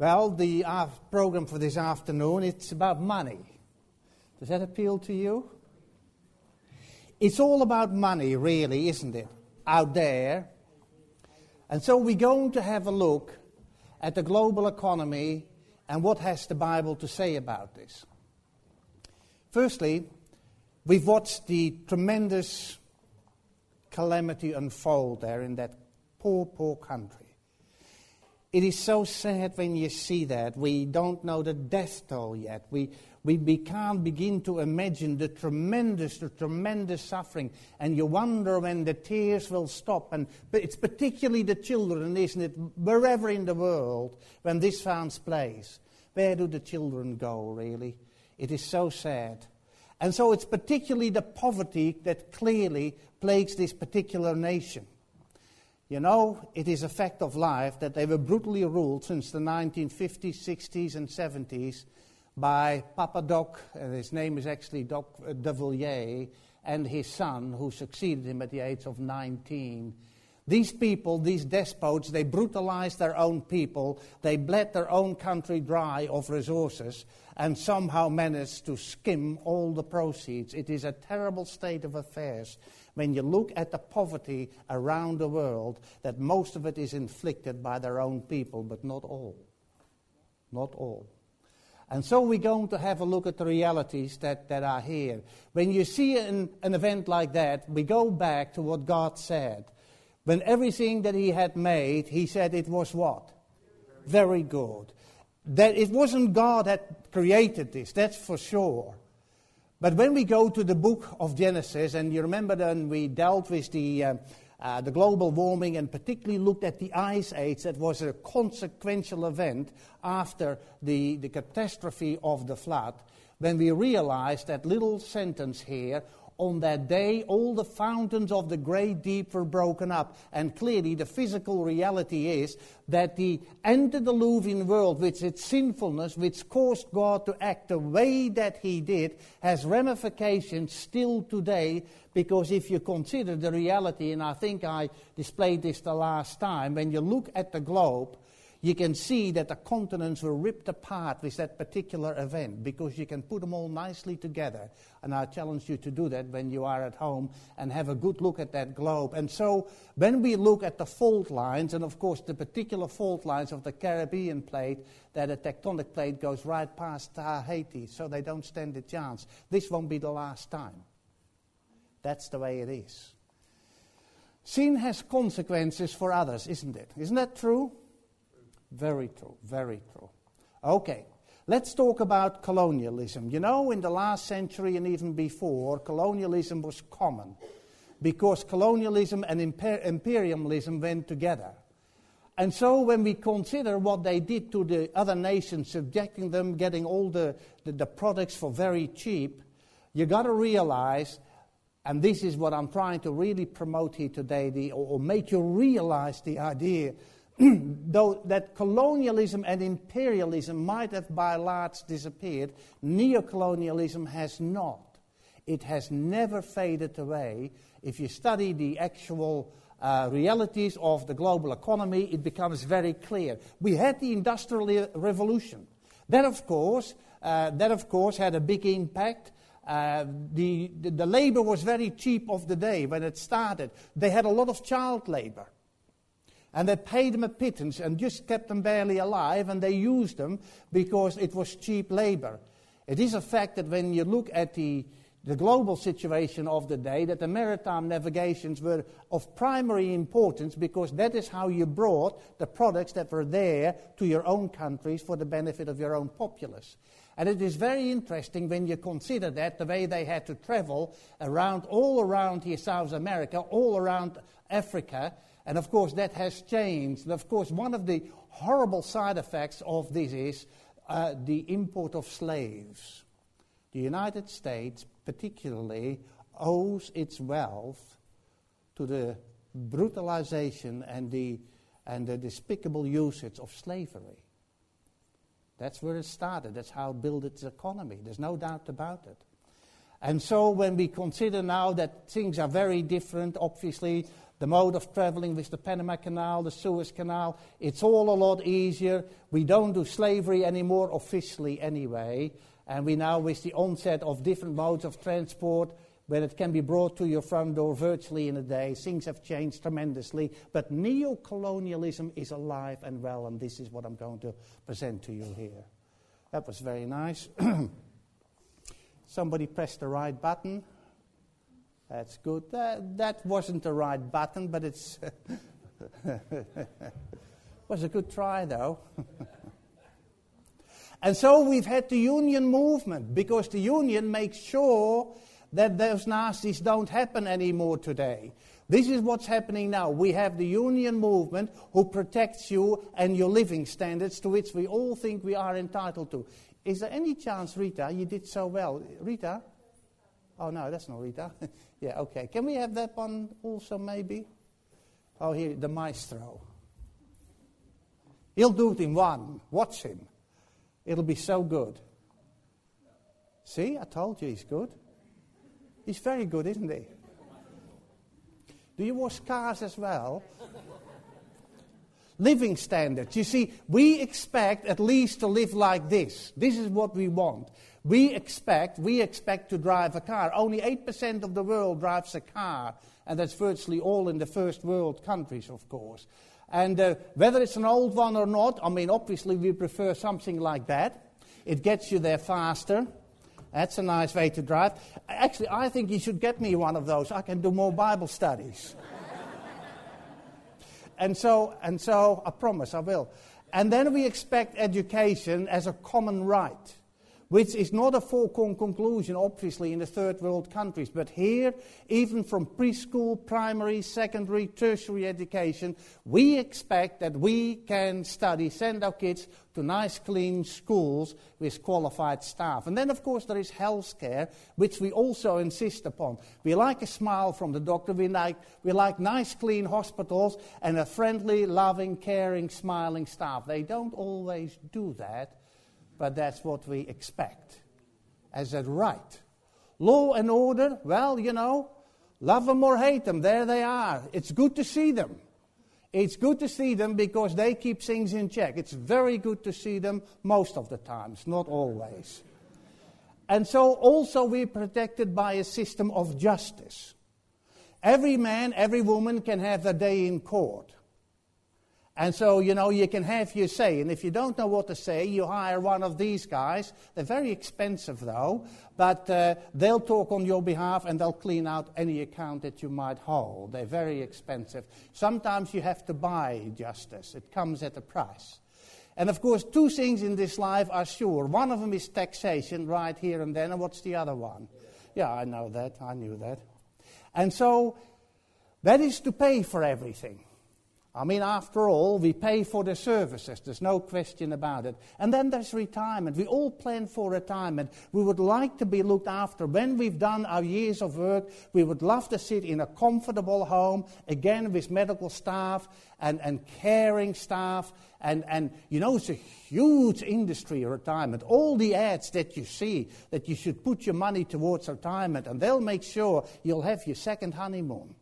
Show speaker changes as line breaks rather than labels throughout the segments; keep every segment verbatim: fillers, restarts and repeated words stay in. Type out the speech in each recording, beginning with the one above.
Well, the uh, program for this afternoon, it's about money. Does that appeal to you? It's all about money, really, isn't it? Out there. And so we're going to have a look at the global economy and what has the Bible to say about this. Firstly, we've watched the tremendous calamity unfold there in that poor, poor country. It is so sad when you see that. We don't know the death toll yet. We, we, we can't begin to imagine the tremendous, the tremendous suffering. And you wonder when the tears will stop. And but it's particularly the children, isn't it? Wherever in the world, when this finds place, where do the children go, really? It is so sad. And so it's particularly the poverty that clearly plagues this particular nation. You know, it is a fact of life that they were brutally ruled since the nineteen fifties, sixties and seventies by Papa Doc, and his name is actually Doc de Villiers, and his son, who succeeded him at the age of nineteen. These people, these despots, they brutalized their own people, they bled their own country dry of resources, and somehow managed to skim all the proceeds. It is a terrible state of affairs when you look at the poverty around the world, that most of it is inflicted by their own people, but not all. Not all. And so we're going to have a look at the realities that, that are here. When you see an, an event like that, we go back to what God said. When everything that he had made, he said it was what? Very good. That it wasn't God that created this, that's for sure. But when we go to the book of Genesis, and you remember then we dealt with the, uh, uh, the global warming and particularly looked at the ice age, that was a consequential event after the, the catastrophe of the flood, when we realized that little sentence here, on that day, all the fountains of the great deep were broken up. And clearly, the physical reality is that the antediluvian world, with its sinfulness, which caused God to act the way that he did, has ramifications still today. Because if you consider the reality, and I think I displayed this the last time, when you look at the globe, you can see that the continents were ripped apart with that particular event, because you can put them all nicely together. And I challenge you to do that when you are at home and have a good look at that globe. And so when we look at the fault lines, and of course the particular fault lines of the Caribbean plate, that a tectonic plate goes right past Tahiti, so they don't stand a chance. This won't be the last time. That's the way it is. Sin has consequences for others, isn't it? Isn't that true? Very true, very true. Okay, let's talk about colonialism. You know, in the last century and even before, colonialism was common because colonialism and imper- imperialism went together. And so when we consider what they did to the other nations, subjecting them, getting all the, the, the products for very cheap, you got to realize, and this is what I'm trying to really promote here today, the, or, or make you realize the idea though that colonialism and imperialism might have by and large disappeared, neocolonialism has not. It has never faded away. If you study the actual uh, realities of the global economy, it becomes very clear. We had the Industrial Revolution. That, of course, uh, that of course had a big impact. Uh, the, the, the labor was very cheap of the day when it started. They had a lot of child labor. And they paid them a pittance and just kept them barely alive, and they used them because it was cheap labor. It is a fact that when you look at the, the global situation of the day, that the maritime navigations were of primary importance, because that is how you brought the products that were there to your own countries for the benefit of your own populace. And it is very interesting when you consider that, the way they had to travel around, all around here, South America, all around Africa. And of course that has changed. And of course one of the horrible side effects of this is uh, the import of slaves. The United States particularly owes its wealth to the brutalization and the, and the despicable usage of slavery. That's where it started. That's how it built its economy. There's no doubt about it. And so when we consider now that things are very different, obviously the mode of traveling with the Panama Canal, the Suez Canal. It's all a lot easier. We don't do slavery anymore, officially anyway. And we now, with the onset of different modes of transport, where it can be brought to your front door virtually in a day, things have changed tremendously. But neo-colonialism is alive and well, and this is what I'm going to present to you here. That was very nice. Somebody pressed the right button. That's good. That, that wasn't the right button, but it's was a good try, though. And so we've had the union movement, because the union makes sure that those nasties don't happen anymore today. This is what's happening now. We have the union movement who protects you and your living standards, to which we all think we are entitled to. Is there any chance, Rita, you did so well. Rita? Oh, no, that's not Rita. Yeah, okay. Can we have that one also, maybe? Oh, here, the maestro. He'll do it in one. Watch him. It'll be so good. See, I told you he's good. He's very good, isn't he? Do you wash cars as well? Living standards. You see, we expect at least to live like this. This is what we want. We expect, we expect to drive a car. Only eight percent of the world drives a car, and that's virtually all in the first world countries, of course. And uh, whether it's an old one or not, I mean, obviously we prefer something like that. It gets you there faster. That's a nice way to drive. Actually, I think you should get me one of those. I can do more Bible studies. and so, and so, I promise I will. And then we expect education as a common right, which is not a foregone conclusion, obviously, in the third world countries. But here, even from preschool, primary, secondary, tertiary education, we expect that we can study, send our kids to nice, clean schools with qualified staff. And then, of course, there is health care, which we also insist upon. We like a smile from the doctor. We like, we like nice, clean hospitals and a friendly, loving, caring, smiling staff. They don't always do that. But that's what we expect as a right. Law and order, well, you know, love them or hate them, there they are. It's good to see them. It's good to see them because they keep things in check. It's very good to see them most of the times, not always. And so also we're protected by a system of justice. Every man, every woman can have their day in court. And so, you know, you can have your say. And if you don't know what to say, you hire one of these guys. They're very expensive, though. But uh, they'll talk on your behalf and they'll clean out any account that you might hold. They're very expensive. Sometimes you have to buy justice. It comes at a price. And, of course, two things in this life are sure. One of them is taxation, right here and then. And what's the other one? Yeah, I know that. I knew that. And so that is to pay for everything. I mean, after all, we pay for the services. There's no question about it. And then there's retirement. We all plan for retirement. We would like to be looked after. When we've done our years of work, we would love to sit in a comfortable home, again with medical staff and, and caring staff. And, and, you know, it's a huge industry, retirement. All the ads that you see, that you should put your money towards retirement, and they'll make sure you'll have your second honeymoon.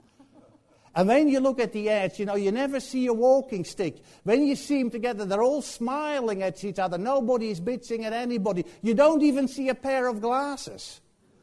And when you look at the ads, you know, you never see a walking stick. When you see them together, they're all smiling at each other. Nobody is bitching at anybody. You don't even see a pair of glasses.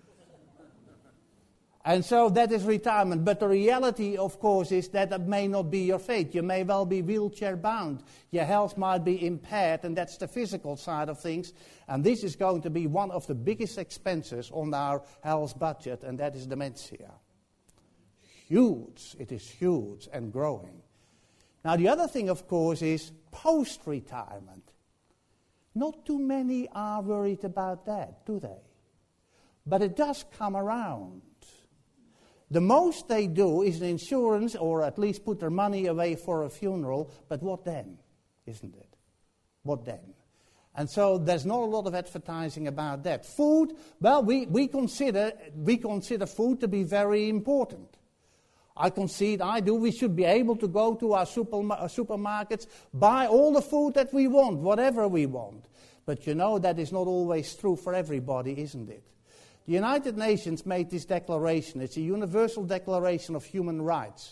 And so that is retirement. But the reality, of course, is that it may not be your fate. You may well be wheelchair bound. Your health might be impaired, and that's the physical side of things. And this is going to be one of the biggest expenses on our health budget, and that is dementia. Huge. It is huge and growing. Now, the other thing, of course, is post-retirement. Not too many are worried about that, do they? But it does come around. The most they do is an insurance, or at least put their money away for a funeral. But what then? Isn't it? What then? And so there's not a lot of advertising about that. Food, well, we, we consider we consider food to be very important. I concede, I do, we should be able to go to our super, uh, supermarkets, buy all the food that we want, whatever we want. But you know, that is not always true for everybody, isn't it? The United Nations made this declaration. It's a universal declaration of human rights.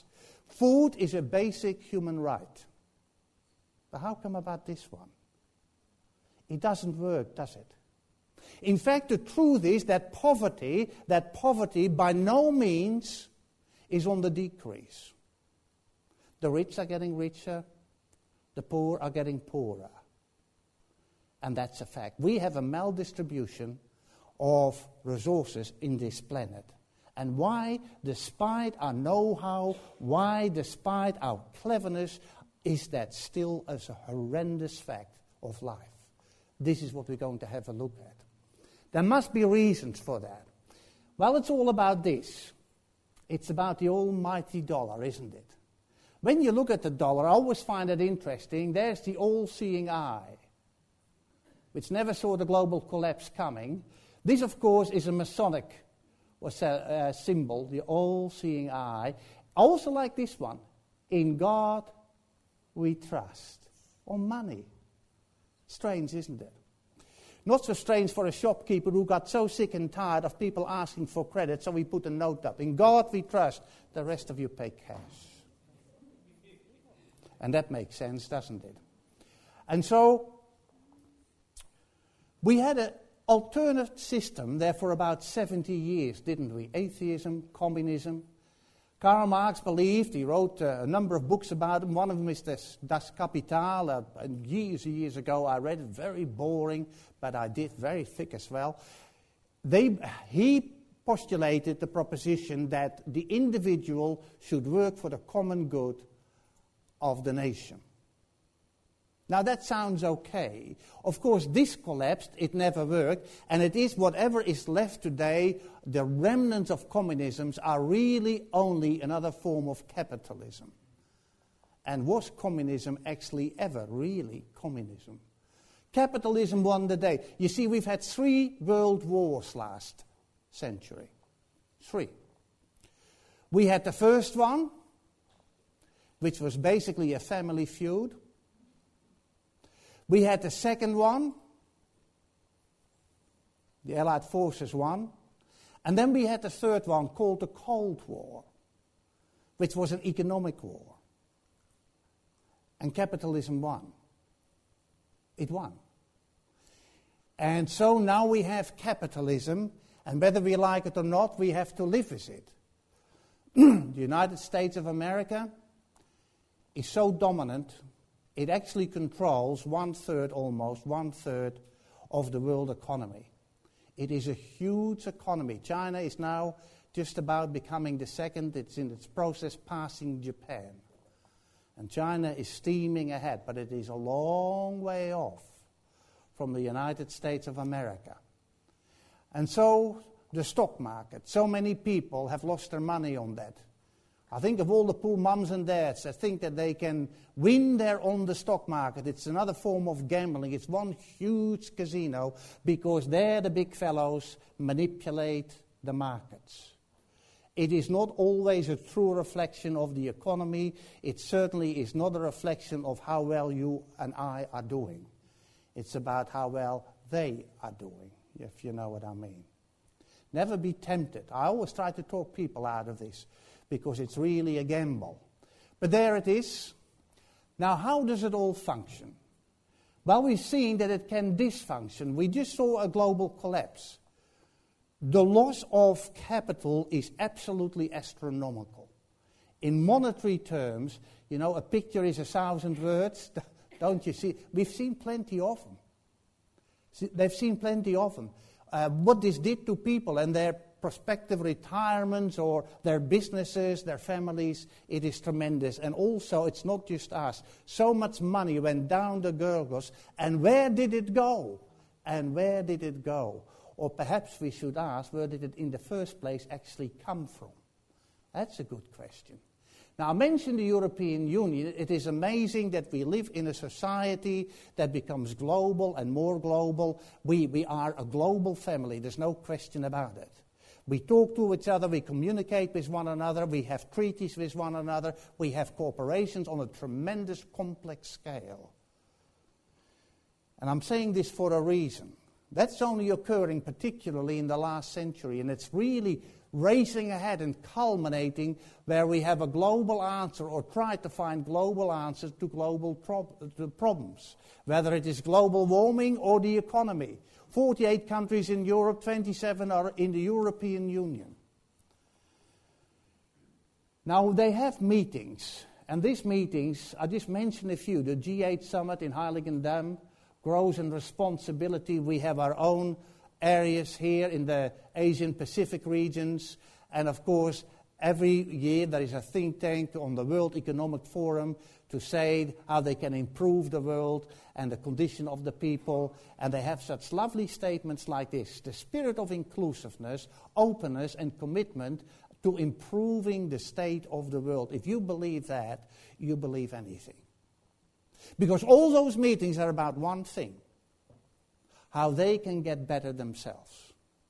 Food is a basic human right. But how come about this one? It doesn't work, does it? In fact, the truth is that poverty, that poverty by no means is on the decrease. The rich are getting richer, the poor are getting poorer. And that's a fact. We have a maldistribution of resources in this planet. And why, despite our know-how, why, despite our cleverness, is that still as a horrendous fact of life? This is what we're going to have a look at. There must be reasons for that. Well, it's all about this. It's about the almighty dollar, isn't it? When you look at the dollar, I always find it interesting. There's the all-seeing eye, which never saw the global collapse coming. This, of course, is a Masonic uh, symbol, the all-seeing eye. I also like this one. In God we trust. Or money. Strange, isn't it? Not so strange for a shopkeeper who got so sick and tired of people asking for credit, so he put a note up. In God we trust. The rest of you pay cash. And that makes sense, doesn't it? And so, we had an alternate system there for about seventy years, didn't we? Atheism, communism. Karl Marx believed, he wrote uh, a number of books about them. One of them is Das, Das Kapital. Uh, years and years ago I read it, very boring, but I did, very thick as well. They, he postulated the proposition that the individual should work for the common good of the nation. Now that sounds okay. Of course, this collapsed, it never worked, and it is whatever is left today, the remnants of communism are really only another form of capitalism. And was communism actually ever really communism? Capitalism won the day. You see, we've had three world wars last century. Three. We had the first one, which was basically a family feud. We had the second one, the Allied forces won, and then we had the third one called the Cold War, which was an economic war. And capitalism won. It won. And so now we have capitalism, and whether we like it or not, we have to live with it. The United States of America is so dominant, it actually controls one-third, almost one-third of the world economy. It is a huge economy. China is now just about becoming the second. It's in its process passing Japan. And China is steaming ahead, but it is a long way off from the United States of America. And so the stock market, so many people have lost their money on that. I think of all the poor mums and dads that think that they can win there on the stock market. It's another form of gambling. It's one huge casino because there the big fellows manipulate the markets. It is not always a true reflection of the economy. It certainly is not a reflection of how well you and I are doing. It's about how well they are doing, if you know what I mean. Never be tempted. I always try to talk people out of this, because it's really a gamble. But there it is. Now, how does it all function? Well, we've seen that it can dysfunction. We just saw a global collapse. The loss of capital is absolutely astronomical. In monetary terms, you know, a picture is a thousand words. Don't you see? We've seen plenty of them. They've seen plenty of them. Uh, what this did to people and their prospective retirements or their businesses, their families, it is tremendous. And also, it's not just us. So much money went down the gurgles, and where did it go? And where did it go? Or perhaps we should ask, where did it in the first place actually come from? That's a good question. Now, I mentioned the European Union. It is amazing that we live in a society that becomes global and more global. We, we are a global family. There's no question about it. We talk to each other, we communicate with one another, we have treaties with one another, we have corporations on a tremendous complex scale. And I'm saying this for a reason. That's only occurring particularly in the last century, and it's really racing ahead and culminating where we have a global answer or try to find global answers to global prob- to problems, whether it is global warming or the economy. forty-eight countries in Europe, twenty-seven are in the European Union. Now they have meetings, and these meetings, I just mentioned a few, the G eight summit in Heiligendamm, Growth and Responsibility. We have our own areas here in the Asian Pacific regions, and of course every year there is a think tank on the World Economic Forum to say how they can improve the world and the condition of the people, and they have such lovely statements like this: the spirit of inclusiveness, openness and commitment to improving the state of the world. If you believe that, you believe anything. Because all those meetings are about one thing: how they can get better themselves.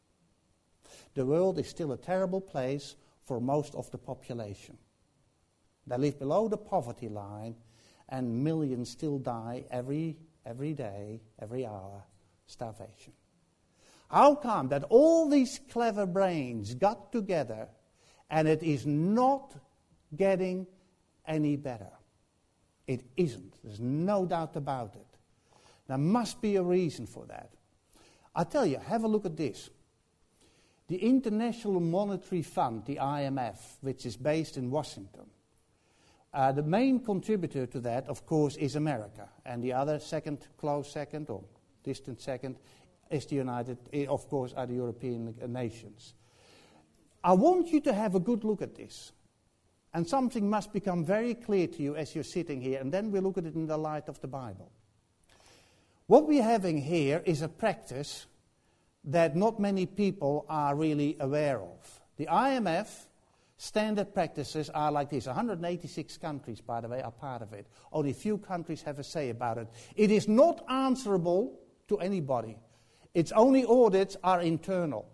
The world is still a terrible place for most of the population. They live below the poverty line, and millions still die every, every day, every hour, starvation. How come that all these clever brains got together and it is not getting any better? It isn't. There's no doubt about it. There must be a reason for that. I tell you, have a look at this. The International Monetary Fund, the I M F, which is based in Washington, uh, the main contributor to that, of course, is America. And the other second, close second, or distant second, is the United, of course, are the European nations. I want you to have a good look at this. And something must become very clear to you as you're sitting here, and then we'll look at it in the light of the Bible. What we're having here is a practice that not many people are really aware of. The I M F standard practices are like this. one hundred eighty-six countries, by the way, are part of it. Only a few countries have a say about it. It is not answerable to anybody. Its only audits are internal.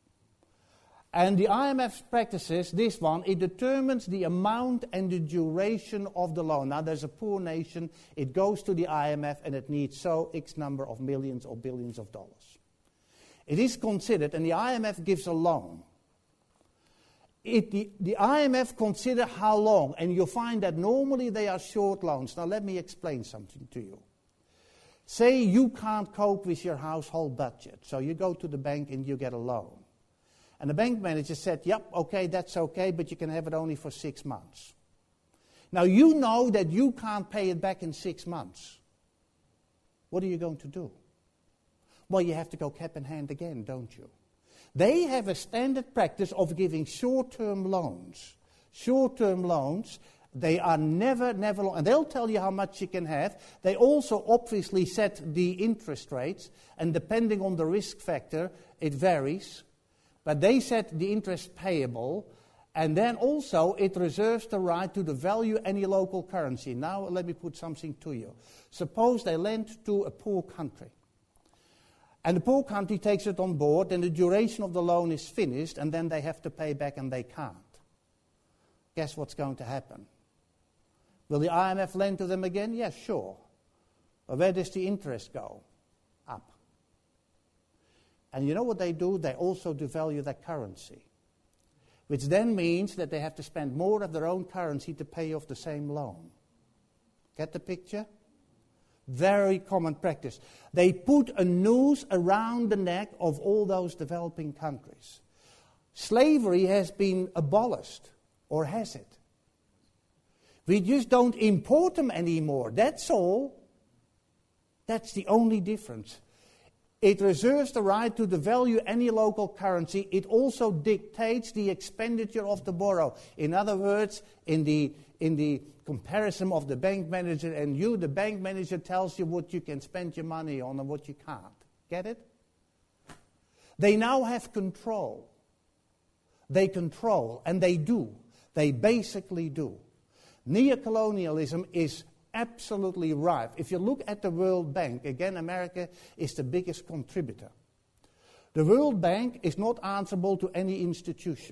And the I M F practices, this one, it determines the amount and the duration of the loan. Now, there's a poor nation, it goes to the I M F and it needs so X number of millions or billions of dollars. It is considered, and the I M F gives a loan. It, the, the I M F consider how long, and you'll find that normally they are short loans. Now, let me explain something to you. Say you can't cope with your household budget, so you go to the bank and you get a loan. And the bank manager said, yep, okay, that's okay, but you can have it only for six months. Now, you know that you can't pay it back in six months. What are you going to do? Well, you have to go cap in hand again, don't you? They have a standard practice of giving short-term loans. Short-term loans, they are never, never long. And they'll tell you how much you can have. They also obviously set the interest rates, and depending on the risk factor, it varies. But they set the interest payable, and then also it reserves the right to the value any local currency. Now let me put something to you. Suppose they lend to a poor country, and the poor country takes it on board, and the duration of the loan is finished, and then they have to pay back and they can't. Guess what's going to happen? Will the I M F lend to them again? Yes, sure. But where does the interest go? Up. And you know what they do? They also devalue their currency, which then means that they have to spend more of their own currency to pay off the same loan. Get the picture? Very common practice. They put a noose around the neck of all those developing countries. Slavery has been abolished, or has it? We just don't import them anymore. That's all. That's the only difference. It reserves the right to devalue any local currency. It also dictates the expenditure of the borrow. In other words, in the in the comparison of the bank manager and you, the bank manager tells you what you can spend your money on and what you can't. Get it? They now have control. They control, and they do. They basically do. Neocolonialism is absolutely rife. If you look at the World Bank, again, America is the biggest contributor. The World Bank is not answerable to any institution.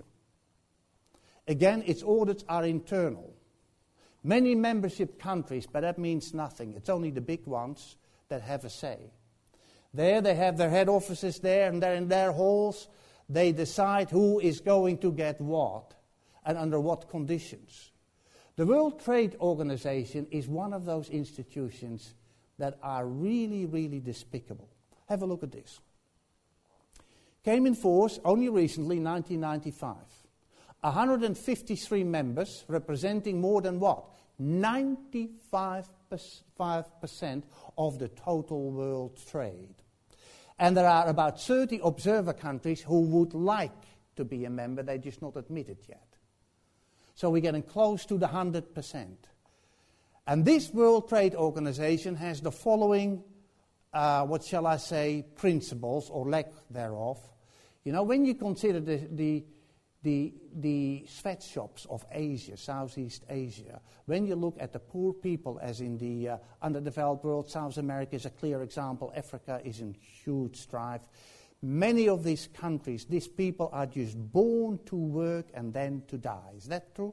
Again, its audits are internal. Many membership countries, but that means nothing. It's only the big ones that have a say. There they have their head offices there, and they're in their halls. They decide who is going to get what and under what conditions. The World Trade Organization is one of those institutions that are really, really despicable. Have a look at this. Came in force only recently, nineteen ninety-five. one hundred fifty-three members representing more than what? ninety-five percent of the total world trade. And there are about thirty observer countries who would like to be a member, they're just not admitted yet. So we're getting close to the one hundred percent. And this World Trade Organization has the following, uh, what shall I say, principles or lack thereof. You know, when you consider the, the, the, the sweatshops of Asia, Southeast Asia, when you look at the poor people as in the uh, underdeveloped world, South America is a clear example, Africa is in huge strife. Many of these countries, these people are just born to work and then to die. Is that true?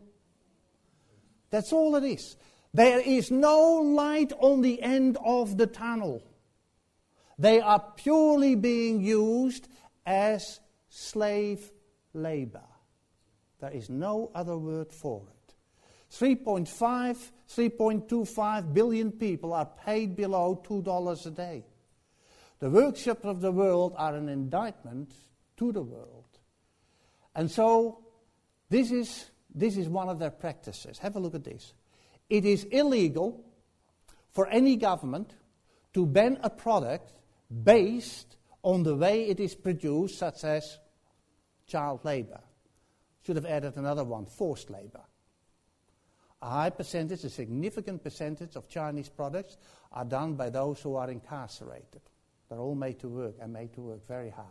That's all it is. There is no light on the end of the tunnel. They are purely being used as slave labor. There is no other word for it. three point five, three point two five billion people are paid below two dollars a day. The workshops of the world are an indictment to the world. And so this is, this is one of their practices. Have a look at this. It is illegal for any government to ban a product based on the way it is produced, such as child labor. Should have added another one, forced labor. A high percentage, a significant percentage of Chinese products are done by those who are incarcerated. They're all made to work and made to work very hard.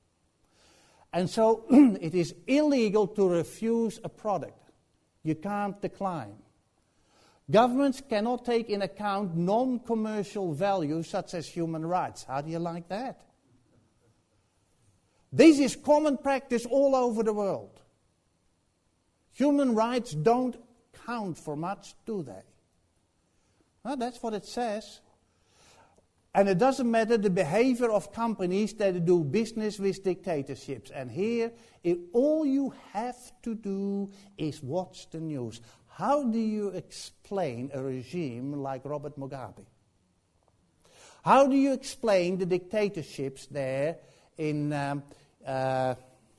And so it is illegal to refuse a product. You can't decline. Governments cannot take in account non-commercial values such as human rights. How do you like that? This is common practice all over the world. Human rights don't count for much, do they? Well, that's what it says. And it doesn't matter the behavior of companies that do business with dictatorships. And here, it, all you have to do is watch the news. How do you explain a regime like Robert Mugabe? How do you explain the dictatorships there in um, uh,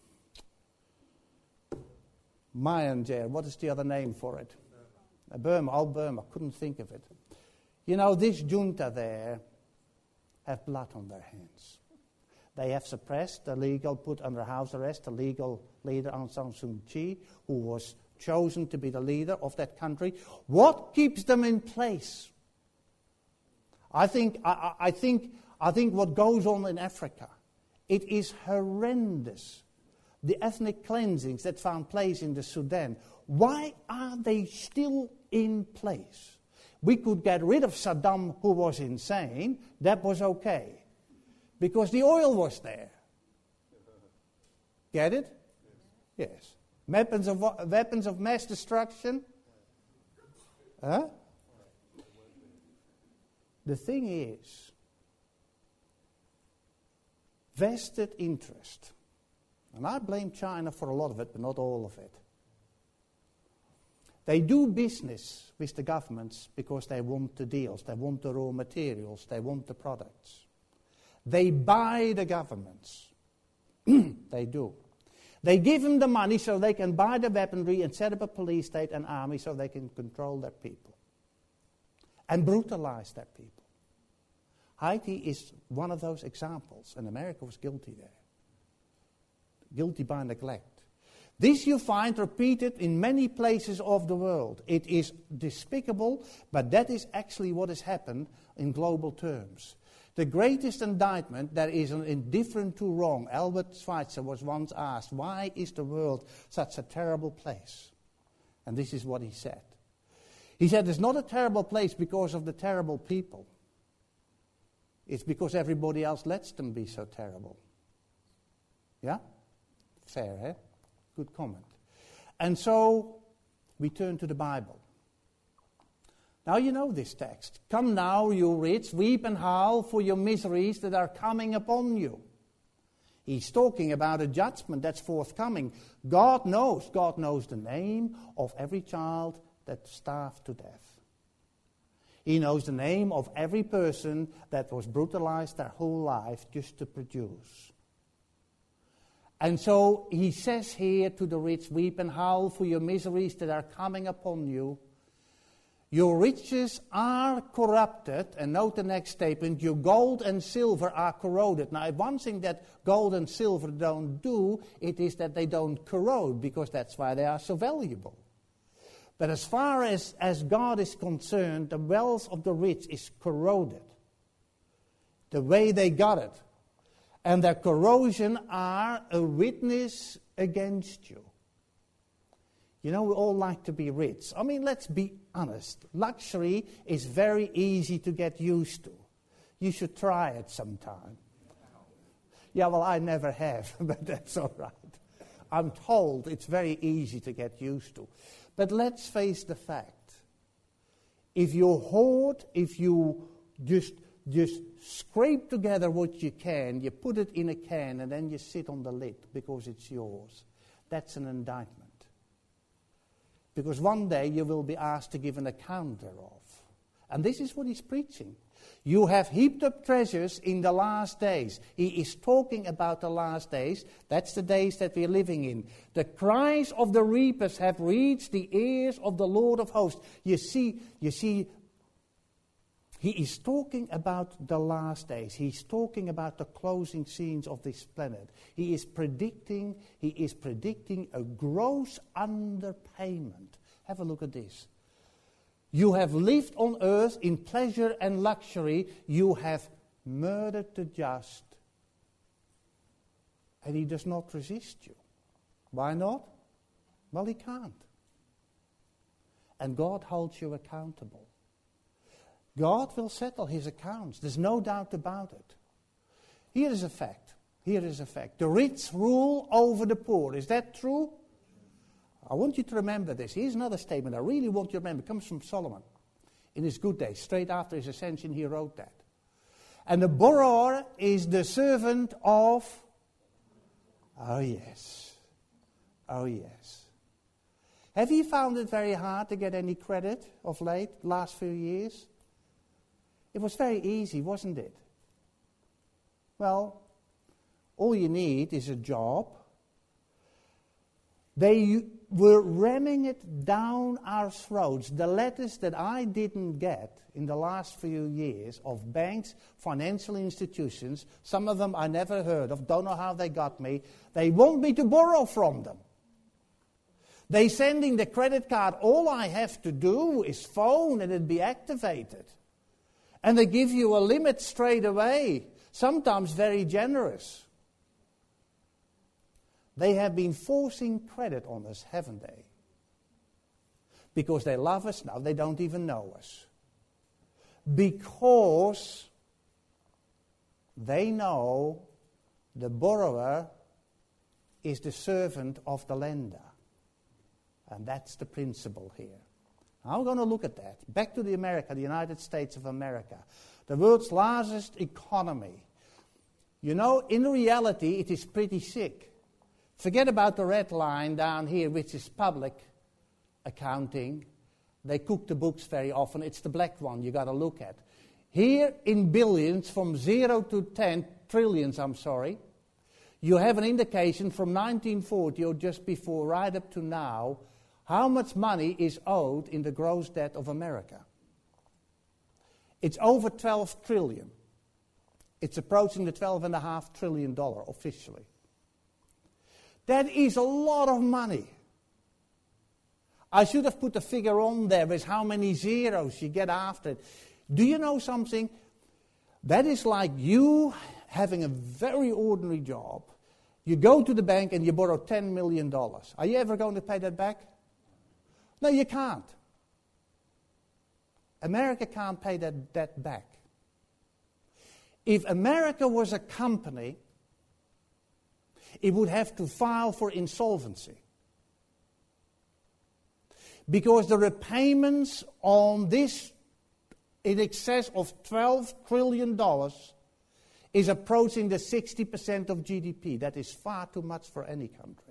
Myanmar? What is the other name for it? Uh, Burma. Oh, Burma. Couldn't think of it. You know, this junta there have blood on their hands. They have suppressed the legal, put under house arrest the legal leader Aung San Suu Kyi, who was chosen to be the leader of that country. What keeps them in place? I think, I, I think, I think what goes on in Africa, it is horrendous. The ethnic cleansings that found place in the Sudan, why are they still in place? We could get rid of Saddam, who was insane. That was okay. Because the oil was there. Get it? Yes. Weapons of, weapons of mass destruction? Huh? The thing is, vested interest. And I blame China for a lot of it, but not all of it. They do business with the governments because they want the deals, they want the raw materials, they want the products. They buy the governments. They do. They give them the money so they can buy the weaponry and set up a police state and army so they can control their people and brutalize their people. Haiti is one of those examples, and America was guilty there. Guilty by neglect. This you find repeated in many places of the world. It is despicable, but that is actually what has happened in global terms. The greatest indictment that is indifferent to wrong. Albert Schweitzer was once asked, why is the world such a terrible place? And this is what he said. He said, it's not a terrible place because of the terrible people. It's because everybody else lets them be so terrible. Yeah? Fair, eh? Good comment. And so, we turn to the Bible. Now you know this text. Come now, you rich, weep and howl for your miseries that are coming upon you. He's talking about a judgment that's forthcoming. God knows. God knows the name of every child that starved to death. He knows the name of every person that was brutalized their whole life just to produce. And so he says here to the rich, weep and howl for your miseries that are coming upon you. Your riches are corrupted, and note the next statement, your gold and silver are corroded. Now, if one thing that gold and silver don't do, it is that they don't corrode, because that's why they are so valuable. But as far as, as God is concerned, the wealth of the rich is corroded. The way they got it. And their corrosion are a witness against you. You know, we all like to be rich. I mean, let's be honest. Luxury is very easy to get used to. You should try it sometime. Yeah, well, I never have, but that's all right. I'm told it's very easy to get used to. But let's face the fact. If you hoard, if you just, just scrape together what you can, you put it in a can, and then you sit on the lid because it's yours, that's an indictment. Because one day you will be asked to give an account thereof. And this is what he's preaching. You have heaped up treasures in the last days. He is talking about the last days. That's the days that we're living in. The cries of the reapers have reached the ears of the Lord of hosts. You see, you see, he is talking about the last days. He's talking about the closing scenes of this planet. He is predicting, he is predicting a gross underpayment. Have a look at this. You have lived on earth in pleasure and luxury. You have murdered the just. And he does not resist you. Why not? Well, he can't. And God holds you accountable. God will settle his accounts. There's no doubt about it. Here is a fact. Here is a fact. The rich rule over the poor. Is that true? I want you to remember this. Here's another statement I really want you to remember. It comes from Solomon. In his good days, straight after his ascension, he wrote that. And the borrower is the servant of... Oh, yes. Oh, yes. Have you found it very hard to get any credit of late, last few years? It was very easy, wasn't it? Well, all you need is a job. They were ramming it down our throats. The letters that I didn't get in the last few years of banks, financial institutions, some of them I never heard of, don't know how they got me. They want me to borrow from them. They sending the credit card, all I have to do is phone and it'd be activated. And they give you a limit straight away, sometimes very generous. They have been forcing credit on us, haven't they? Because they love us now, they don't even know us. Because they know the borrower is the servant of the lender. And that's the principle here. Now we're going to look at that. Back to the America, the United States of America. The world's largest economy. You know, in reality, it is pretty sick. Forget about the red line down here, which is public accounting. They cook the books very often. It's the black one you got to look at. Here in billions, from zero to ten, trillions, I'm sorry, you have an indication from nineteen forty or just before, right up to now, how much money is owed in the gross debt of America. It's over twelve trillion. It's approaching the twelve point five trillion dollars officially. That is a lot of money. I should have put a figure on there with how many zeros you get after it. Do you know something? That is like you having a very ordinary job. You go to the bank and you borrow ten million dollars. Are you ever going to pay that back? No, you can't. America can't pay that debt back. If America was a company, it would have to file for insolvency. Because the repayments on this in excess of twelve trillion dollars is approaching the sixty percent of G D P. That is far too much for any country.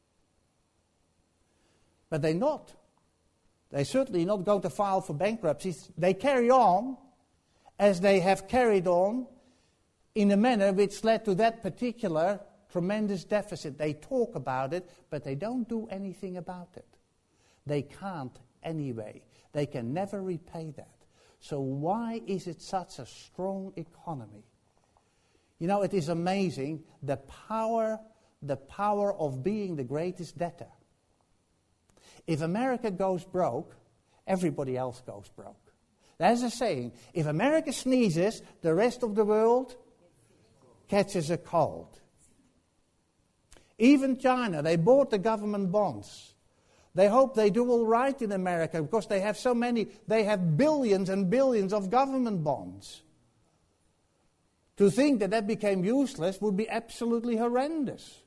But they're not. They're certainly not going to file for bankruptcy. They carry on as they have carried on in a manner which led to that particular tremendous deficit. They talk about it, but they don't do anything about it. They can't anyway. They can never repay that. So why is it such a strong economy? You know, it is amazing the power, the power of being the greatest debtor. If America goes broke, everybody else goes broke. There's a saying, if America sneezes, the rest of the world catches a cold. Even China, they bought the government bonds. They hope they do all right in America because they have so many, they have billions and billions of government bonds. To think that that became useless would be absolutely horrendous.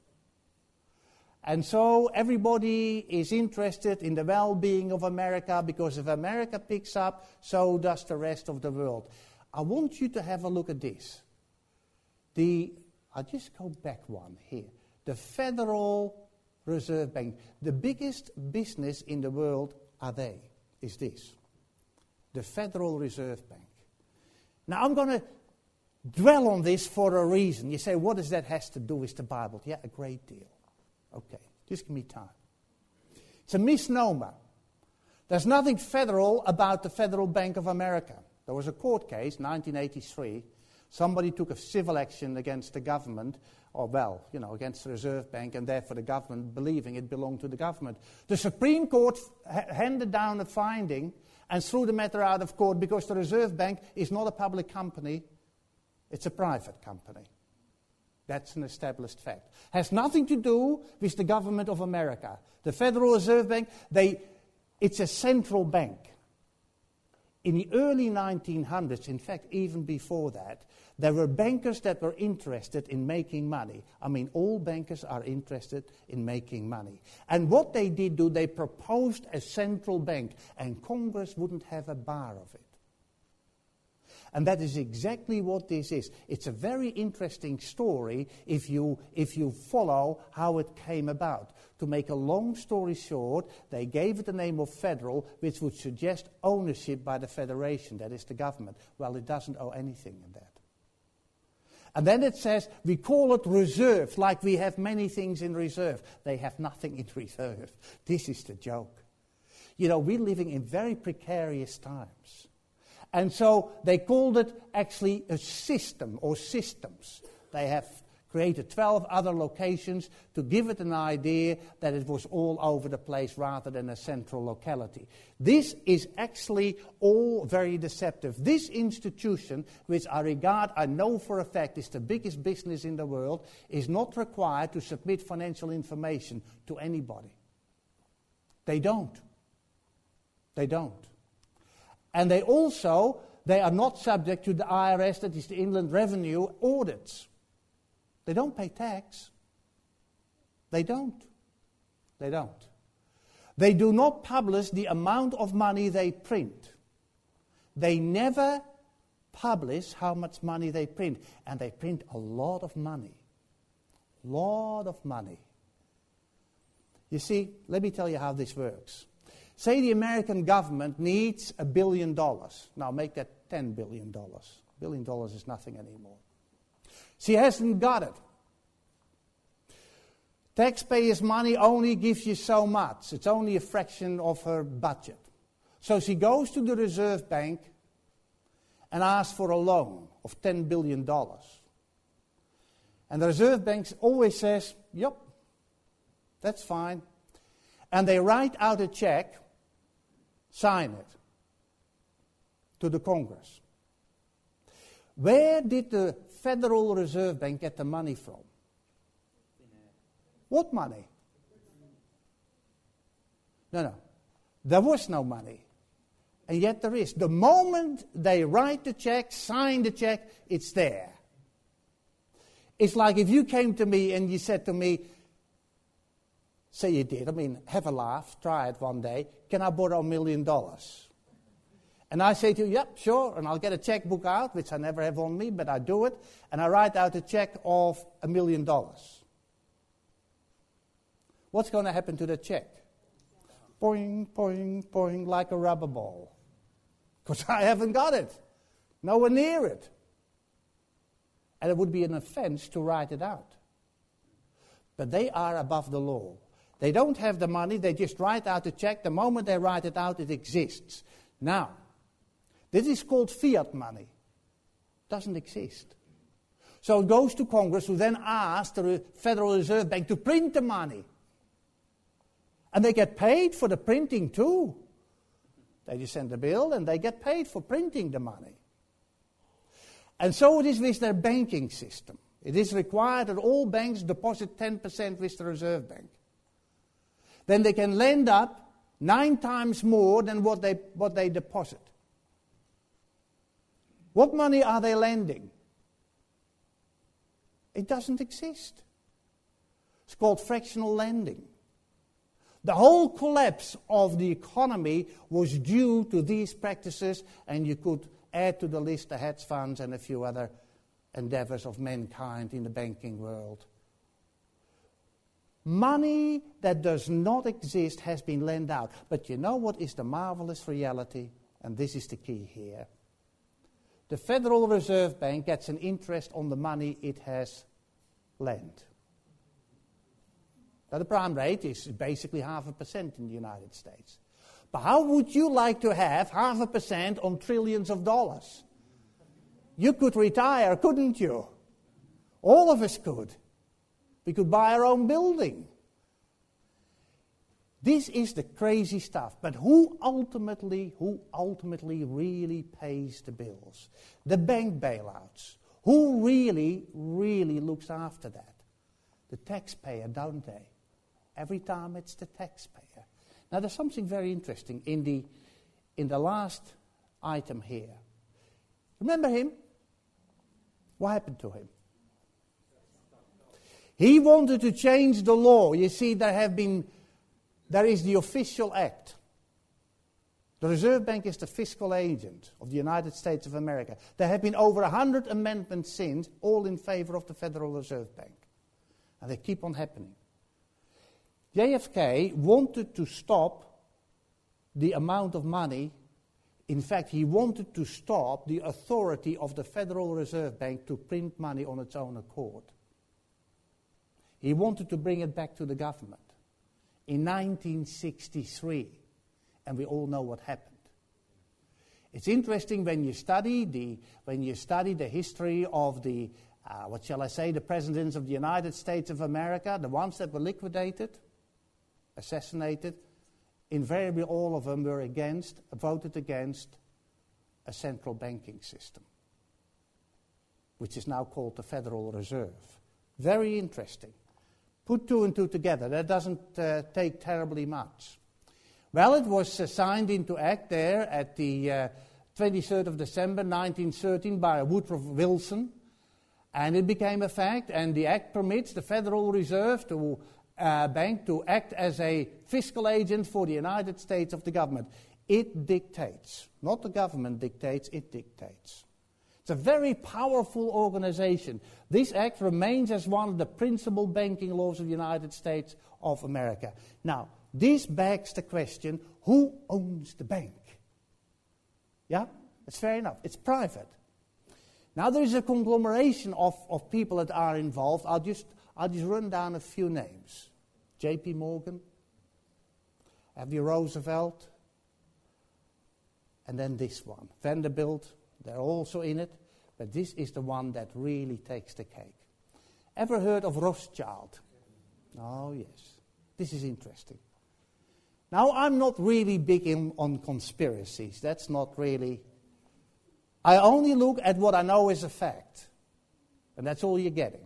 And so everybody is interested in the well-being of America because if America picks up, so does the rest of the world. I want you to have a look at this. The, I'll just go back one here. The Federal Reserve Bank, the biggest business in the world are they, is this. The Federal Reserve Bank. Now I'm going to dwell on this for a reason. You say, what does that have to do with the Bible? Yeah, a great deal. Okay, just give me time. It's a misnomer. There's nothing federal about the Federal Bank of America. There was a court case, nineteen eighty-three. Somebody took a civil action against the government, or well, you know, against the Reserve Bank, and therefore the government believing it belonged to the government. The Supreme Court ha- handed down a finding and threw the matter out of court because the Reserve Bank is not a public company, it's a private company. That's an established fact. Has nothing to do with the government of America. The Federal Reserve Bank, they, it's a central bank. In the early nineteen hundreds, in fact, even before that, there were bankers that were interested in making money. I mean, all bankers are interested in making money. And what they did do, they proposed a central bank, and Congress wouldn't have a bar of it. And that is exactly what this is. It's a very interesting story if you, if you follow how it came about. To make a long story short, they gave it the name of federal, which would suggest ownership by the federation, that is the government. Well, it doesn't owe anything in that. And then it says, we call it reserve, like we have many things in reserve. They have nothing in reserve. This is the joke. You know, we're living in very precarious times. And so they called it actually a system or systems. They have created twelve other locations to give it an idea that it was all over the place rather than a central locality. This is actually all very deceptive. This institution, which I regard, I know for a fact is the biggest business in the world, is not required to submit financial information to anybody. They don't. They don't. And they also, they are not subject to the I R S, that is the Inland Revenue, audits. They don't pay tax. They don't. They don't. They do not publish the amount of money they print. They never publish how much money they print. And they print a lot of money. Lot of money. You see, let me tell you how this works. Say the American government needs a billion dollars. Now make that ten billion dollars. A billion dollars is nothing anymore. She hasn't got it. Taxpayers' money only gives you so much. It's only a fraction of her budget. So she goes to the Reserve Bank and asks for a loan of ten billion dollars. And the Reserve Bank always says, yep, that's fine. And they write out a check, sign it, to the Congress. Where did the Federal Reserve Bank get the money from? What money? No, no. There was no money. And yet there is. The moment they write the check, sign the check, it's there. It's like if you came to me and you said to me, say you did, I mean, have a laugh, try it one day, can I borrow a million dollars? And I say to you, yep, sure, and I'll get a checkbook out, which I never have on me, but I do it, and I write out a check of a million dollars. What's going to happen to the check? Boing, boing, boing, like a rubber ball. Because I haven't got it. Nowhere near it. And it would be an offense to write it out. But they are above the law. They don't have the money, they just write out a check. The moment they write it out, it exists. Now, this is called fiat money. Doesn't exist. So it goes to Congress, who then asks the Federal Reserve Bank to print the money. And they get paid for the printing too. They just send the bill and they get paid for printing the money. And so it is with their banking system. It is required that all banks deposit ten percent with the Reserve Bank. Then they can lend up nine times more than what they, what they deposit. What money are they lending? It doesn't exist. It's called fractional lending. The whole collapse of the economy was due to these practices, and you could add to the list the hedge funds and a few other endeavors of mankind in the banking world. Money that does not exist has been lent out. But you know what is the marvelous reality? And this is the key here. The Federal Reserve Bank gets an interest on the money it has lent. Now the prime rate is basically half a percent in the United States. But how would you like to have half a percent on trillions of dollars? You could retire, couldn't you? All of us could. We could buy our own building. This is the crazy stuff. But who ultimately, who ultimately really pays the bills? The bank bailouts. Who really, really looks after that? The taxpayer, don't they? Every time it's the taxpayer. Now there's something very interesting in the, in the last item here. Remember him? What happened to him? He wanted to change the law. You see, there have been, there is the official act. The Reserve Bank is the fiscal agent of the United States of America. There have been over a hundred amendments since, all in favor of the Federal Reserve Bank. And they keep on happening. J F K wanted to stop the amount of money. In fact, he wanted to stop the authority of the Federal Reserve Bank to print money on its own accord. He wanted to bring it back to the government in nineteen sixty-three, and we all know what happened. It's interesting when you study the when you study the history of the uh, what shall I say the presidents of the United States of America, the ones that were liquidated, assassinated. Invariably, all of them were against, voted against a central banking system, which is now called the Federal Reserve. Very interesting. Put two and two together. That doesn't uh, take terribly much. Well, it was uh, signed into act there at the uh, twenty-third of December nineteen thirteen by Woodrow Wilson, and it became a fact, and the act permits the Federal Reserve to uh, Bank to act as a fiscal agent for the United States of the government. It dictates. Not the government dictates, it dictates. It's a very powerful organization. This act remains as one of the principal banking laws of the United States of America. Now, this begs the question, who owns the bank? Yeah, it's fair enough. It's private. Now, there is a conglomeration of, of people that are involved. I'll just, I'll just run down a few names. J P Morgan, F D Roosevelt, and then this one, Vanderbilt. They're also in it, but this is the one that really takes the cake. Ever heard of Rothschild? Oh, yes. This is interesting. Now, I'm not really big in, on conspiracies. That's not really... I only look at what I know is a fact. And that's all you're getting.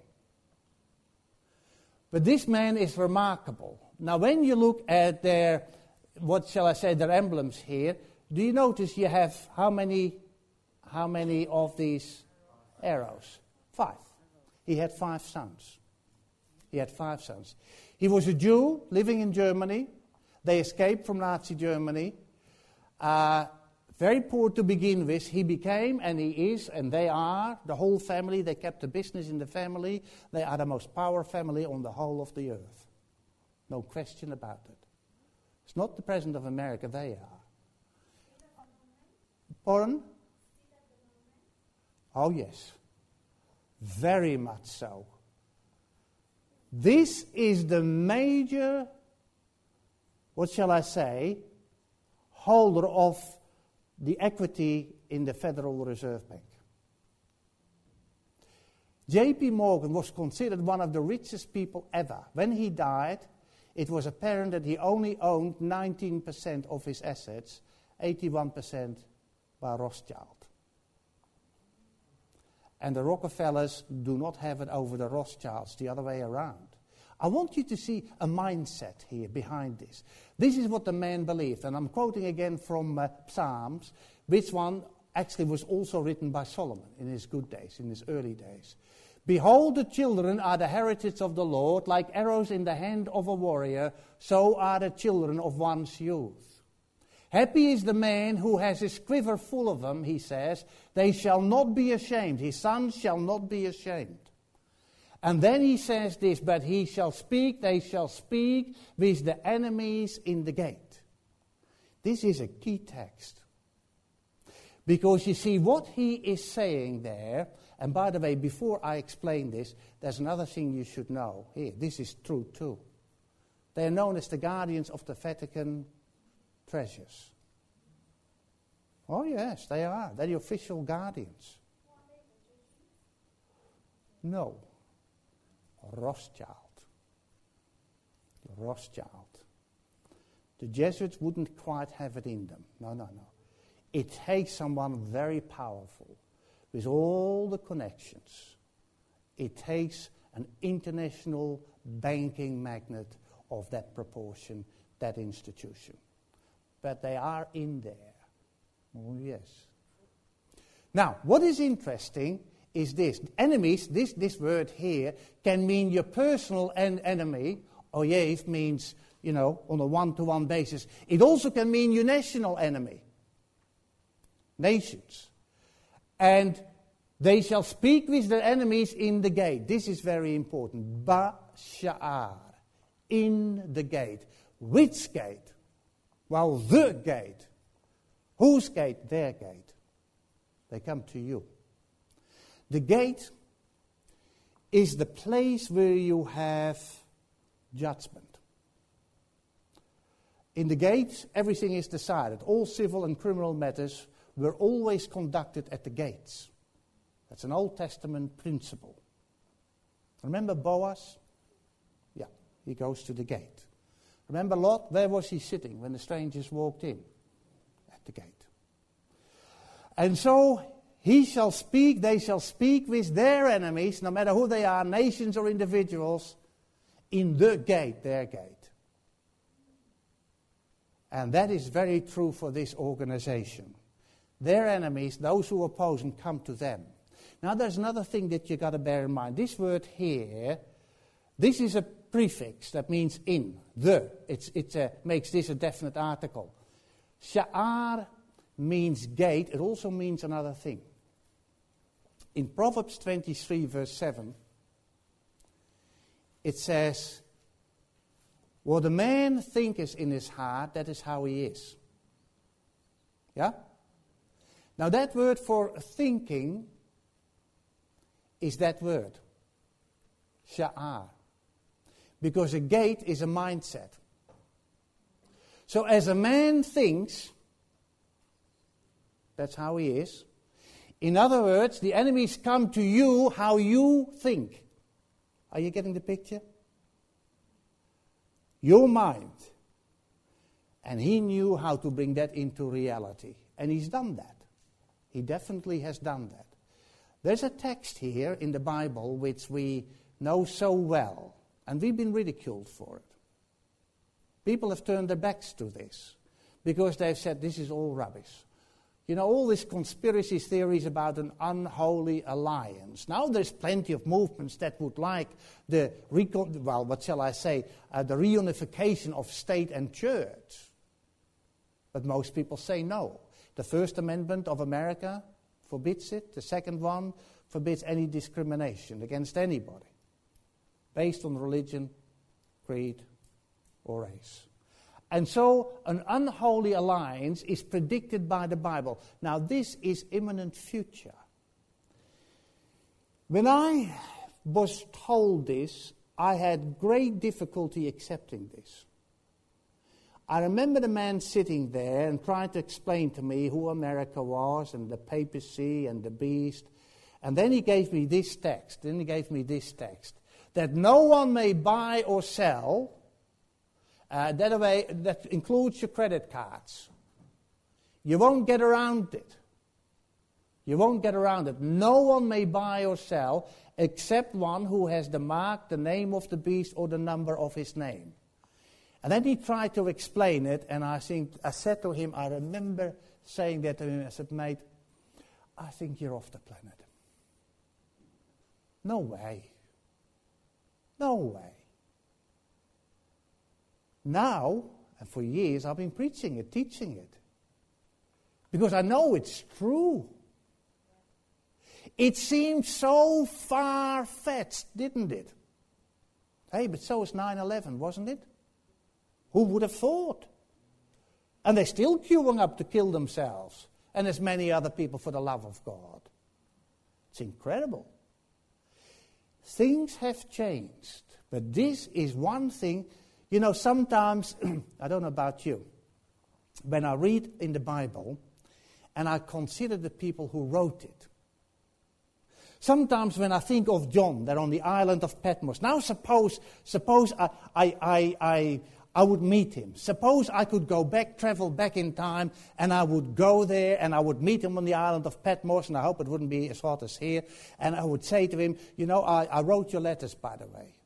But this man is remarkable. Now, when you look at their, what shall I say, their emblems here, do you notice you have how many... How many of these arrows? Five. He had five sons. He had five sons. He was a Jew living in Germany. They escaped from Nazi Germany. Uh, Very poor to begin with. He became, and he is, and they are, the whole family. They kept the business in the family. They are the most powerful family on the whole of the earth. No question about it. It's not the President of America, they are. Pardon? Oh, yes. Very much so. This is the major, what shall I say, holder of the equity in the Federal Reserve Bank. J P Morgan was considered one of the richest people ever. When he died, it was apparent that he only owned nineteen percent of his assets, eighty-one percent by Rothschild. And the Rockefellers do not have it over the Rothschilds, the other way around. I want you to see a mindset here behind this. This is what the man believed, and I'm quoting again from uh, Psalms, which one actually was also written by Solomon in his good days, in his early days. Behold, the children are the heritage of the Lord, like arrows in the hand of a warrior, so are the children of one's youth. Happy is the man who has his quiver full of them, he says. They shall not be ashamed. His sons shall not be ashamed. And then he says this, but he shall speak, they shall speak with the enemies in the gate. This is a key text. Because you see, what he is saying there, and by the way, before I explain this, there's another thing you should know. Here, this is true too. They are known as the guardians of the Vatican treasures. Oh yes, they are. They're the official guardians. No. Rothschild. Rothschild. The Jesuits wouldn't quite have it in them. No, no, no. It takes someone very powerful with all the connections. It takes an international banking magnate of that proportion, that institution. But they are in there. Oh, yes. Now, what is interesting is this. Enemies, this, this word here, can mean your personal en- enemy. Oyev means, you know, on a one-to-one basis. It also can mean your national enemy. Nations. And they shall speak with their enemies in the gate. This is very important. Ba-sha'ar. In the gate. Which gate? Well, the gate. Whose gate? Their gate. They come to you. The gate is the place where you have judgment. In the gate, everything is decided. All civil and criminal matters were always conducted at the gates. That's an Old Testament principle. Remember Boaz? Yeah, he goes to the gate. Remember Lot? Where was he sitting when the strangers walked in? At the gate. And so he shall speak, they shall speak with their enemies, no matter who they are, nations or individuals, in the gate, their gate. And that is very true for this organization. Their enemies, those who oppose them, come to them. Now there's another thing that you've got to bear in mind. This word here, this is a prefix that means in, the. It's, it uh, makes this a definite article. Sha'ar means gate. It also means another thing. In Proverbs twenty-three, verse seven, it says, what a man thinketh in his heart, that is how he is. Yeah? Now that word for thinking is that word. Sha'ar. Because a gate is a mindset. So as a man thinks, that's how he is. In other words, the enemies come to you how you think. Are you getting the picture? Your mind. And he knew how to bring that into reality. And he's done that. He definitely has done that. There's a text here in the Bible which we know so well. And we've been ridiculed for it. People have turned their backs to this because they've said this is all rubbish. You know, all these conspiracy theories about an unholy alliance. Now there's plenty of movements that would like the, recon- well, what shall I say, uh, the reunification of state and church. But most people say no. The First Amendment of America forbids it. The second one forbids any discrimination against anybody based on religion, creed, or race. And so an unholy alliance is predicted by the Bible. Now this is imminent future. When I was told this, I had great difficulty accepting this. I remember the man sitting there and trying to explain to me who America was and the papacy and the beast. And then he gave me this text. Then he gave me this text. That no one may buy or sell. Uh, that, way, that includes your credit cards. You won't get around it. You won't get around it. No one may buy or sell except one who has the mark, the name of the beast, or the number of his name. And then he tried to explain it, and I think I said to him, I remember saying that to him, I said, mate, I think you're off the planet. No way. No way. Now, and for years, I've been preaching it, teaching it. Because I know it's true. It seemed so far-fetched, didn't it? Hey, but so was nine eleven, wasn't it? Who would have thought? And they're still queuing up to kill themselves. And as many other people for the love of God. It's incredible. Things have changed. But this is one thing. You know, sometimes, I don't know about you, when I read in the Bible and I consider the people who wrote it, sometimes when I think of John, there on the island of Patmos, now suppose suppose I, I, I, I, I would meet him. Suppose I could go back, travel back in time, and I would go there and I would meet him on the island of Patmos, and I hope it wouldn't be as hot as here, and I would say to him, you know, I, I wrote your letters, by the way.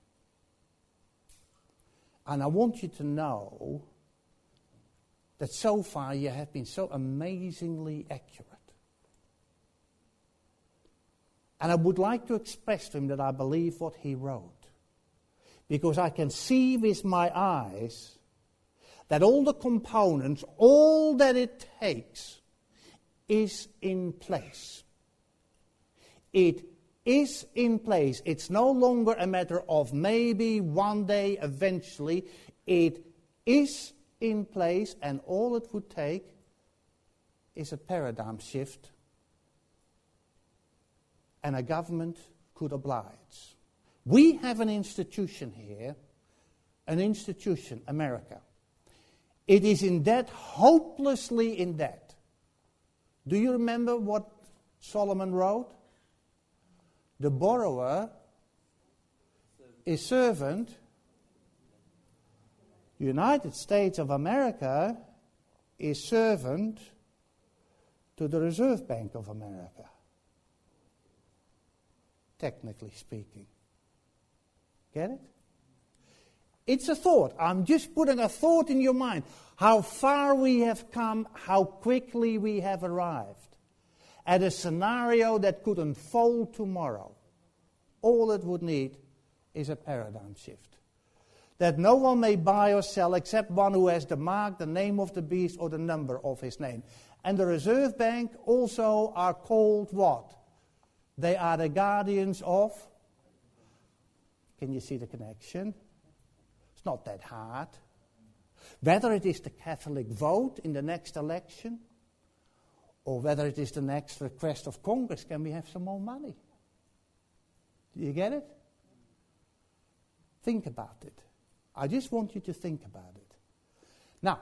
And I want you to know that so far you have been so amazingly accurate. And I would like to express to him that I believe what he wrote. Because I can see with my eyes that all the components, all that it takes, is in place. It is in place. It's no longer a matter of maybe one day, eventually. It is in place, and all it would take is a paradigm shift, and a government could oblige. We have an institution here, an institution, America. It is in debt, hopelessly in debt. Do you remember what Solomon wrote? The borrower is servant. The United States of America is servant to the Reserve Bank of America. Technically speaking. Get it? It's a thought. I'm just putting a thought in your mind. How far we have come, how quickly we have arrived at a scenario that could unfold tomorrow. All it would need is a paradigm shift. That no one may buy or sell except one who has the mark, the name of the beast, or the number of his name. And the Reserve Bank also are called what? They are the guardians of. Can you see the connection? It's not that hard. Whether it is the Catholic vote in the next election, or whether it is the next request of Congress, can we have some more money? Do you get it? Think about it. I just want you to think about it. Now,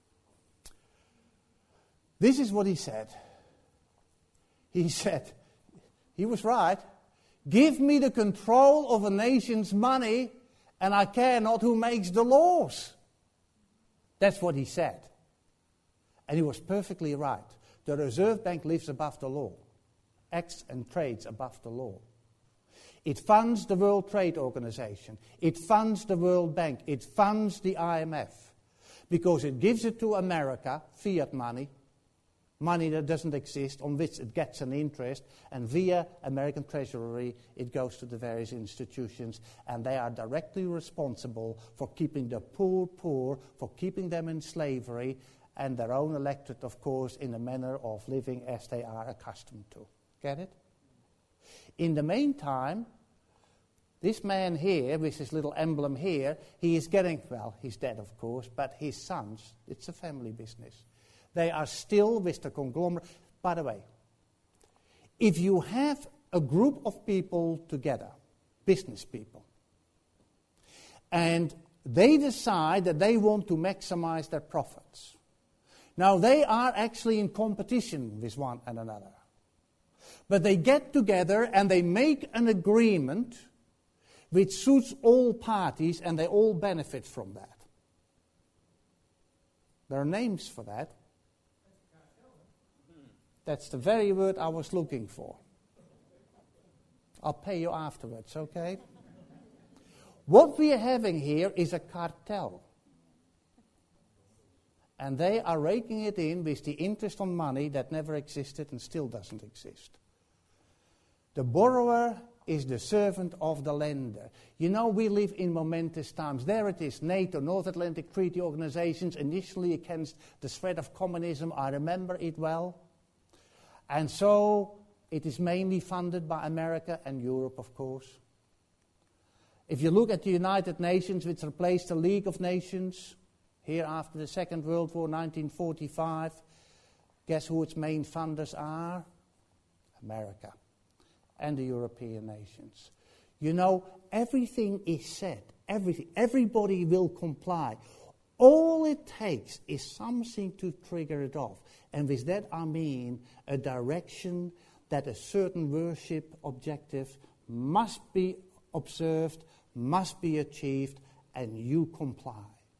this is what he said. He said, he was right. Give me the control of a nation's money, and I care not who makes the laws. That's what he said. And he was perfectly right. The Reserve Bank lives above the law, acts and trades above the law. It funds the World Trade Organization. It funds the World Bank. It funds the I M F. Because it gives it to America, fiat money, money that doesn't exist, on which it gets an interest, and via American Treasury it goes to the various institutions, and they are directly responsible for keeping the poor poor, for keeping them in slavery, and their own electorate, of course, in a manner of living as they are accustomed to. Get it? In the meantime, this man here, with his little emblem here, he is getting, well, he's dead, of course, but his sons, it's a family business. They are still with the conglomerate. By the way, if you have a group of people together, business people, and they decide that they want to maximize their profits, now they are actually in competition with one and another. But they get together and they make an agreement which suits all parties, and they all benefit from that. There are names for that. That's the very word I was looking for. I'll pay you afterwards, okay? What we are having here is a cartel. And they are raking it in with the interest on money that never existed and still doesn't exist. The borrower is the servant of the lender. You know, we live in momentous times. There it is, NATO, North Atlantic Treaty Organizations, initially against the threat of communism. I remember it well. And so it is mainly funded by America and Europe, of course. If you look at the United Nations, which replaced the League of Nations, here after the Second World War, nineteen forty-five, guess who its main funders are? America and the European nations. You know, everything is said, everything, everybody will comply. All it takes is something to trigger it off. And with that I mean a direction that a certain worship objective must be observed, must be achieved, and you comply.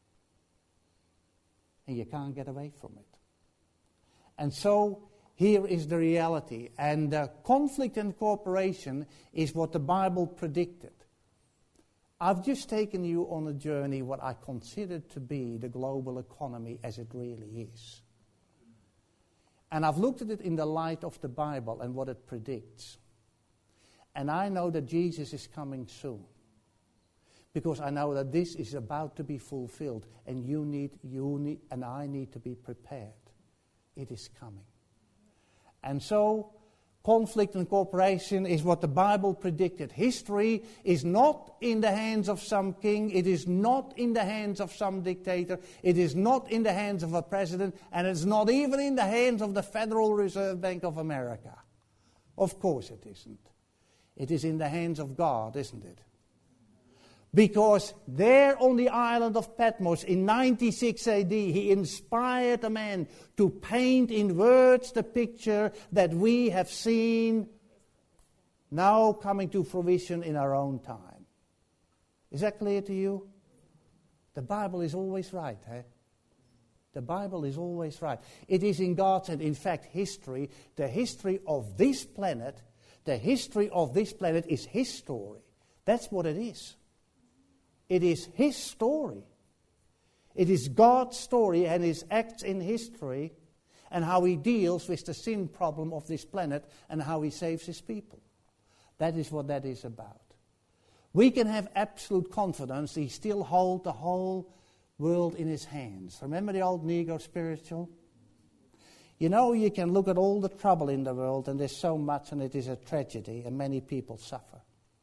And you can't get away from it. And so here is the reality. And uh, conflict and cooperation is what the Bible predicted. I've just taken you on a journey what I consider to be the global economy as it really is. And I've looked at it in the light of the Bible and what it predicts. And I know that Jesus is coming soon. Because I know that this is about to be fulfilled. And you need, you need, and I need to be prepared. It is coming. And so, conflict and cooperation is what the Bible predicted. History is not in the hands of some king. It is not in the hands of some dictator. It is not in the hands of a president. And it's not even in the hands of the Federal Reserve Bank of America. Of course it isn't. It is in the hands of God, isn't it? Because there on the island of Patmos in ninety-six A D, he inspired a man to paint in words the picture that we have seen now coming to fruition in our own time. Is that clear to you? The Bible is always right, eh? The Bible is always right. It is in God's hand. In fact, history, the history of this planet, the history of this planet is his story. That's what it is. It is his story. It is God's story and his acts in history and how he deals with the sin problem of this planet and how he saves his people. That is what that is about. We can have absolute confidence he still holds the whole world in his hands. Remember the old Negro spiritual? You know, you can look at all the trouble in the world and there's so much and it is a tragedy and many people suffer.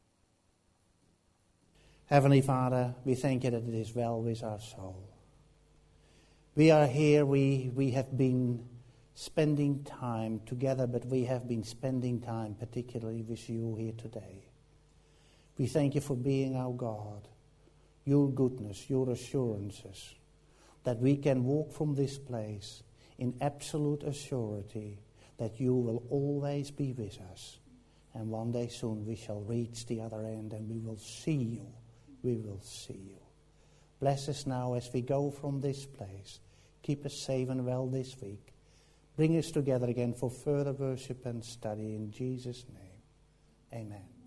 Heavenly Father, we thank you that it is well with our soul. We are here, we, we have been spending time together, but we have been spending time particularly with you here today. We thank you for being our God, your goodness, your assurances, that we can walk from this place in absolute assurity that you will always be with us. And one day soon we shall reach the other end and we will see you. We will see you. Bless us now as we go from this place. Keep us safe and well this week. Bring us together again for further worship and study in Jesus' name. Amen.